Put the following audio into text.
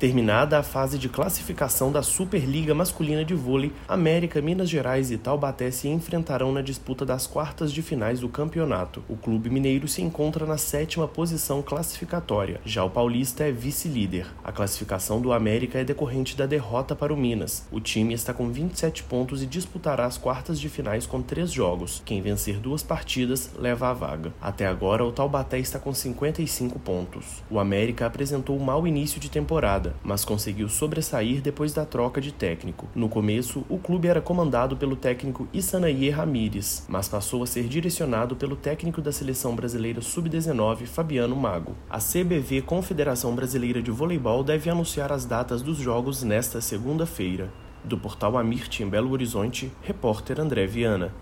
Terminada a fase de classificação da Superliga Masculina de Vôlei, América, Minas Gerais e Taubaté se enfrentarão na disputa das quartas de finais do campeonato. O clube mineiro se encontra na 7ª posição classificatória, já o paulista é vice-líder. A classificação do América é decorrente da derrota para o Minas. O time está com 27 pontos e disputará as quartas de finais com 3 jogos. Quem vencer 2 partidas leva a vaga. Até agora, o Taubaté está com 55 pontos. O América apresentou um mau início de temporada, mas conseguiu sobressair depois da troca de técnico. No começo, o clube era comandado pelo técnico Issanaie Ramírez, mas passou a ser direcionado pelo técnico da Seleção Brasileira Sub-19, Fabiano Mago. A CBV, Confederação Brasileira de Voleibol, deve anunciar as datas dos jogos nesta segunda-feira. Do portal Amirte, em Belo Horizonte, repórter André Viana.